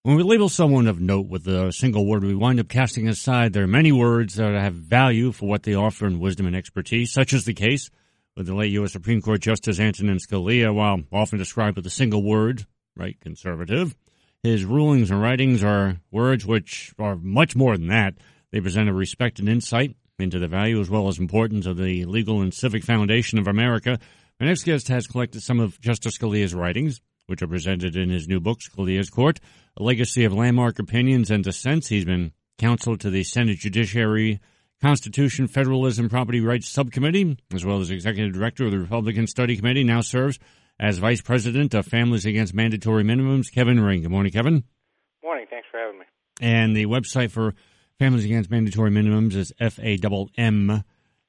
When we label someone of note with a single word, we wind up casting aside their many words that have value for what they offer in wisdom and expertise. Such is the case with the late U.S. Supreme Court Justice Antonin Scalia. While often described with a single word, right, conservative, his rulings and writings are words which are much more than that. They present a respect and insight into the value as well as importance of the legal and civic foundation of America. My next guest has collected some of Justice Scalia's writings, which are presented in his new book, Scalia's Court, A Legacy of Landmark Opinions and Dissents. He's been counsel to the Senate Judiciary, Constitution, Federalism, Property Rights Subcommittee, as well as executive director of the Republican Study Committee, now serves as vice president of Families Against Mandatory Minimums. Kevin Ring. Good morning, Kevin. Morning. Thanks for having me. And the website for Families Against Mandatory Minimums is FAMM.org.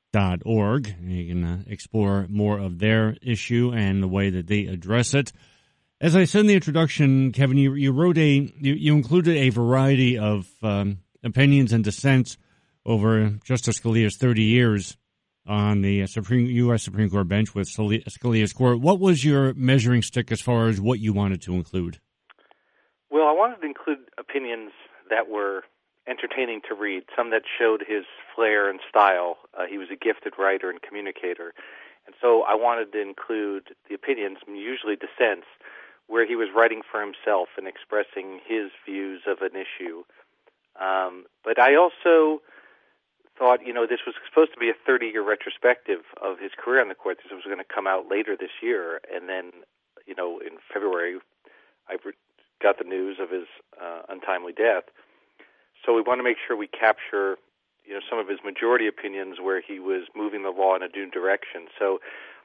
You can explore more of their issue and the way that they address it. As I said in the introduction, Kevin, you wrote you included a variety of opinions and dissents over Justice Scalia's 30 years on the U.S. Supreme Court bench with Scalia's Court. What was your measuring stick as far as what you wanted to include? Well, I wanted to include opinions that were entertaining to read, some that showed his flair and style. He was a gifted writer and communicator. And so I wanted to include the opinions, usually dissents, where he was writing for himself and expressing his views of an issue. But I also thought, this was supposed to be a 30-year retrospective of his career on the court. This was going to come out later this year. And then, in February, I got the news of his untimely death. So we want to make sure we capture, some of his majority opinions where he was moving the law in a new direction. So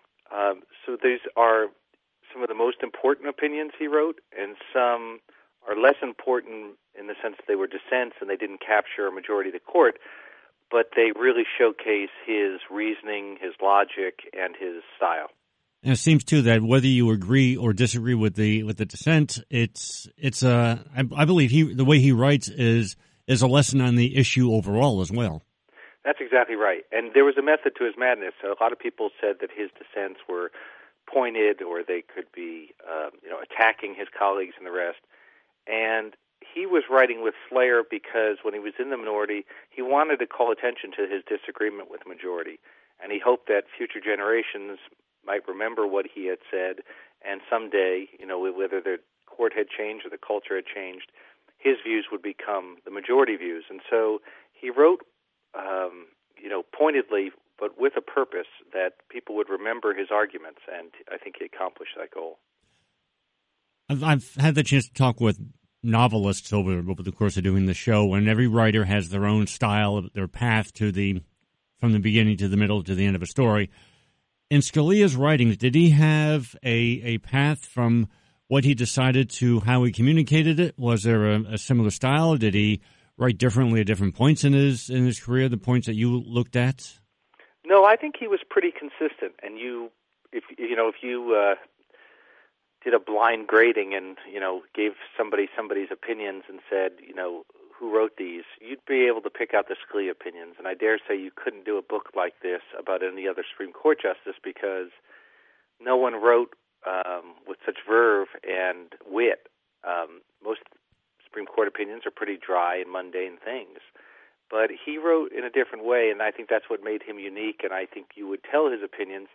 these are some of the most important opinions he wrote, and some are less important in the sense that they were dissents and they didn't capture a majority of the court, but they really showcase his reasoning, his logic, and his style. And it seems too that whether you agree or disagree with the dissent, I believe the way he writes is a lesson on the issue overall as well. That's exactly right. And there was a method to his madness. So a lot of people said that his dissents were pointed, or they could be, attacking his colleagues and the rest. And he was writing with flair because when he was in the minority, he wanted to call attention to his disagreement with the majority. And he hoped that future generations might remember what he had said, and someday, whether the court had changed or the culture had changed, his views would become the majority views. And so he wrote, pointedly, but with a purpose that people would remember his arguments, and I think he accomplished that goal. I've had the chance to talk with novelists over the course of doing the show, and every writer has their own style, their path from the beginning to the middle to the end of a story. In Scalia's writings, did he have a path from what he decided to how he communicated it? Was there a similar style? Did he write differently at different points in his career, the points that you looked at? No, I think he was pretty consistent. And if you did a blind grading and gave somebody's opinions and said who wrote these, you'd be able to pick out the Scalia opinions. And I dare say you couldn't do a book like this about any other Supreme Court justice because no one wrote with such verve and wit. Most Supreme Court opinions are pretty dry and mundane things. But he wrote in a different way, and I think that's what made him unique, and I think you would tell his opinions.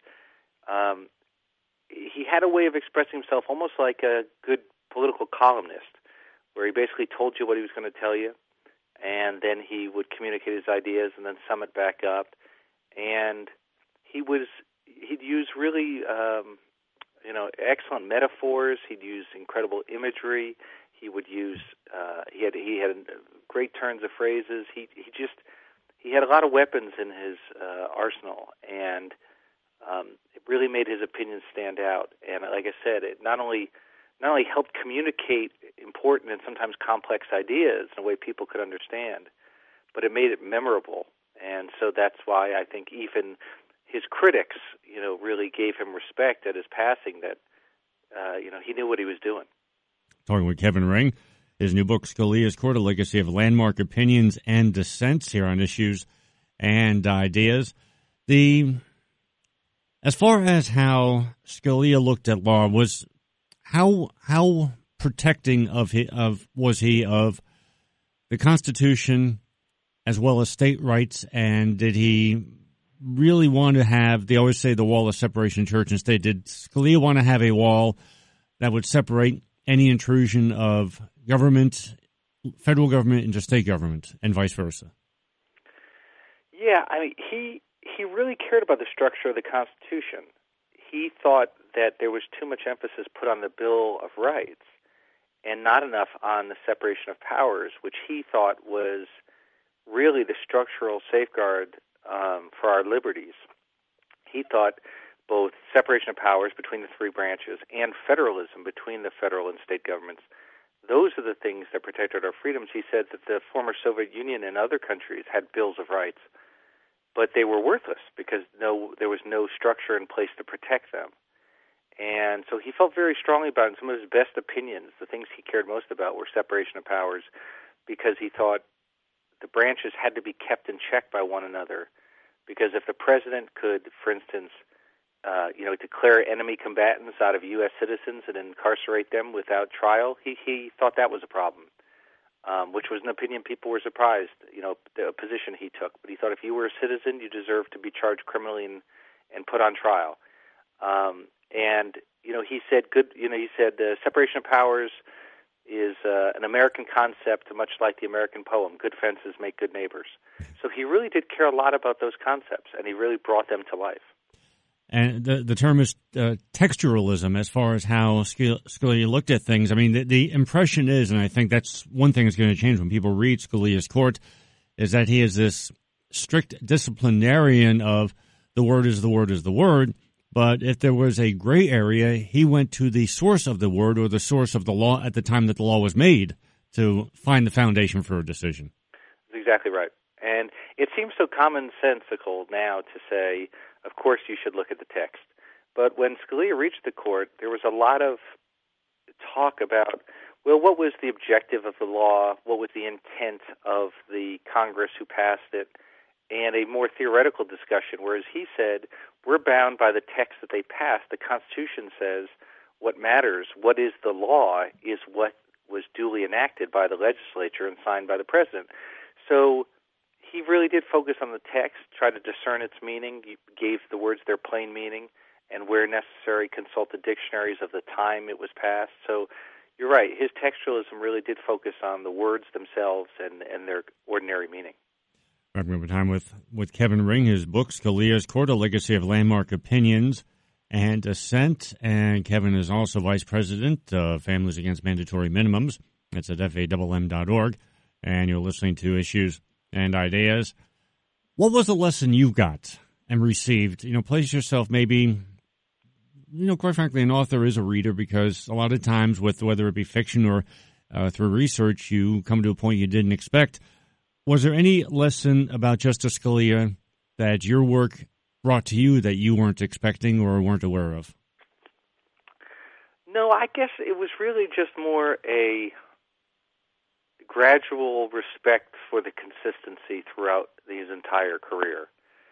He had a way of expressing himself almost like a good political columnist, where he basically told you what he was going to tell you, and then he would communicate his ideas and then sum it back up. And he'd use really excellent metaphors. He'd use incredible imagery. He would use he had great turns of phrases. He had a lot of weapons in his arsenal, and it really made his opinions stand out. And like I said, it not only helped communicate important and sometimes complex ideas in a way people could understand, but it made it memorable. And so that's why I think even his critics, really gave him respect at his passing, that, he knew what he was doing. Talking with Kevin Ring, his new book, Scalia's Court, A Legacy of Landmark Opinions and Dissents, here on Issues and Ideas. As far as how Scalia looked at law, how protecting was he of the Constitution as well as state rights, and did he really want to have, they always say the wall of separation, church and state, did Scalia want to have a wall that would separate any intrusion of government, federal government, into state government, and vice versa? Yeah, I mean, he really cared about the structure of the Constitution. He thought that there was too much emphasis put on the Bill of Rights and not enough on the separation of powers, which he thought was really the structural safeguard for our liberties. He thought both separation of powers between the three branches and federalism between the federal and state governments, those are the things that protected our freedoms. He said that the former Soviet Union and other countries had bills of rights, but they were worthless because there was no structure in place to protect them. And so he felt very strongly about it. And some of his best opinions, the things he cared most about, were separation of powers, because he thought the branches had to be kept in check by one another. Because if the president could, for instance, declare enemy combatants out of U.S. citizens and incarcerate them without trial, he thought that was a problem, which was an opinion people were surprised, the position he took. But he thought if you were a citizen, you deserved to be charged criminally and put on trial. He said separation of powers is an American concept, much like the American poem, good fences make good neighbors. So he really did care a lot about those concepts, and he really brought them to life. And the term is textualism as far as how Scalia looked at things. I mean, the impression is, and I think that's one thing that's going to change when people read Scalia's court, is that he is this strict disciplinarian of the word is the word is the word. But if there was a gray area, he went to the source of the word or the source of the law at the time that the law was made to find the foundation for a decision. That's exactly right. And it seems so commonsensical now to say, of course you should look at the text. But when Scalia reached the court, there was a lot of talk about, well, what was the objective of the law? What was the intent of the Congress who passed it? And a more theoretical discussion, whereas he said, we're bound by the text that they passed. The Constitution says what matters, what is the law, is what was duly enacted by the legislature and signed by the president. So he really did focus on the text, tried to discern its meaning, gave the words their plain meaning, and where necessary, consulted dictionaries of the time it was passed. So you're right, his textualism really did focus on the words themselves and their ordinary meaning. Wrapping up time with Kevin Ring, his book, Scalia's Court, A Legacy of Landmark Opinions and Dissent. And Kevin is also vice president of Families Against Mandatory Minimums. That's at FAMM.org. And you're listening to Issues and Ideas. What was the lesson you got and received? Place yourself maybe, quite frankly, an author is a reader, because a lot of times with whether it be fiction or through research, you come to a point you didn't expect. Was there any lesson about Justice Scalia that your work brought to you that you weren't expecting or weren't aware of? No, I guess it was really just more a gradual respect for the consistency throughout his entire career.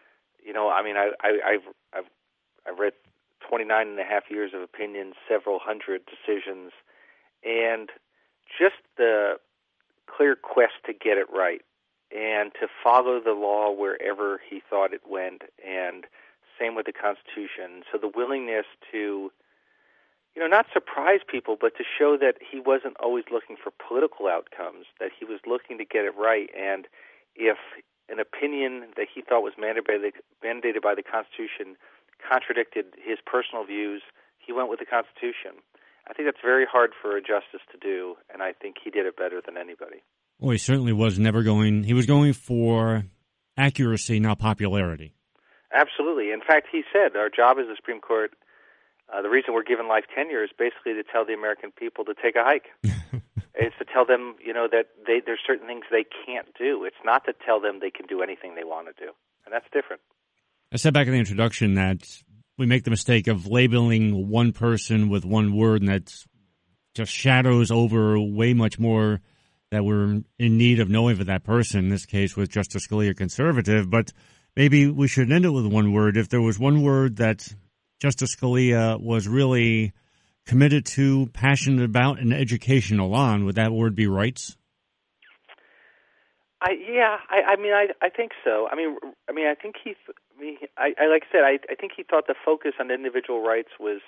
I've read 29 and a half years of opinions, several hundred decisions, and just the clear quest to get it right and to follow the law wherever he thought it went, and same with the Constitution. So the willingness to, not surprise people, but to show that he wasn't always looking for political outcomes, that he was looking to get it right. And if an opinion that he thought was mandated by the Constitution contradicted his personal views, he went with the Constitution. I think that's very hard for a justice to do, and I think he did it better than anybody. Well, he certainly was he was going for accuracy, not popularity. Absolutely. In fact, he said our job as the Supreme Court, the reason we're given life tenure is basically to tell the American people to take a hike. It's to tell them, that there's certain things they can't do. It's not to tell them they can do anything they want to do. And that's different. I said back in the introduction that we make the mistake of labeling one person with one word, and that just shadows over way much more that we're in need of knowing for that person, in this case with Justice Scalia, conservative. But maybe we should end it with one word. If there was one word that Justice Scalia was really committed to, passionate about, and educational on. Would that word be rights? I think so. I think like I said, I think he thought the focus on individual rights was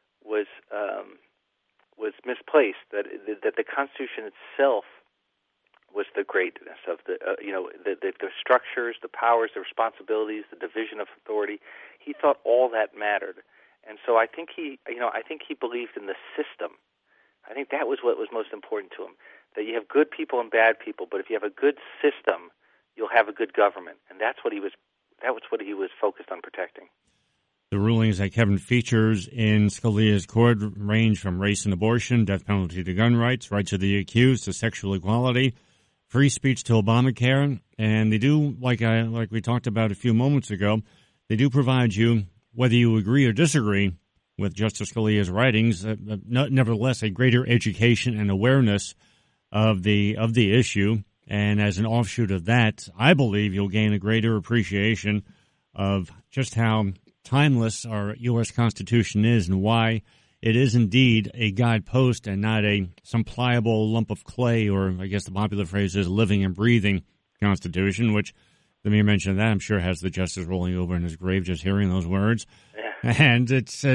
misplaced. That the Constitution itself was the greatness of the structures, the powers, the responsibilities, the division of authority. He thought all that mattered, and so I think he believed in the system. I think that was what was most important to him. That you have good people and bad people, but if you have a good system, you'll have a good government, and that's what he was focused on protecting. The rulings that Kevin features in Scalia's court range from race and abortion, death penalty to gun rights, rights of the accused to sexual equality, free speech to Obamacare, and they do, like we talked about a few moments ago, they do provide you, whether you agree or disagree with Justice Scalia's writings, nevertheless a greater education and awareness of the issue. And as an offshoot of that, I believe you'll gain a greater appreciation of just how timeless our U.S. Constitution is and why it is indeed a guidepost and not some pliable lump of clay, or I guess the popular phrase is living and breathing Constitution, which the mere mention of that I'm sure has the justice rolling over in his grave just hearing those words. Yeah. And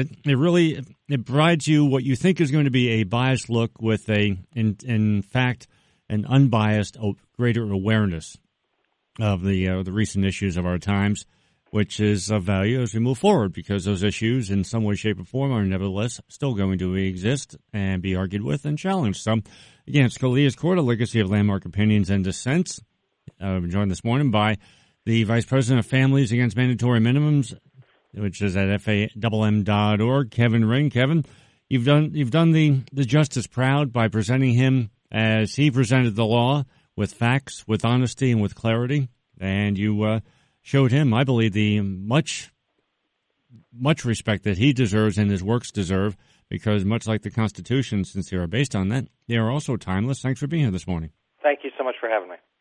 it provides you what you think is going to be a biased look with in fact, an unbiased, greater awareness of the recent issues of our times, which is of value as we move forward, because those issues in some way, shape, or form are nevertheless still going to exist and be argued with and challenged. So, again, Scalia's Court, a legacy of landmark opinions and dissents. I'm joined this morning by the Vice President of Families Against Mandatory Minimums, which is at FAMM.org, Kevin Ring. Kevin, you've done the justice proud by presenting him as he presented the law, with facts, with honesty, and with clarity, and you showed him, I believe, the much respect that he deserves and his works deserve, because much like the Constitution, since they are based on that, they are also timeless. Thanks for being here this morning. Thank you so much for having me.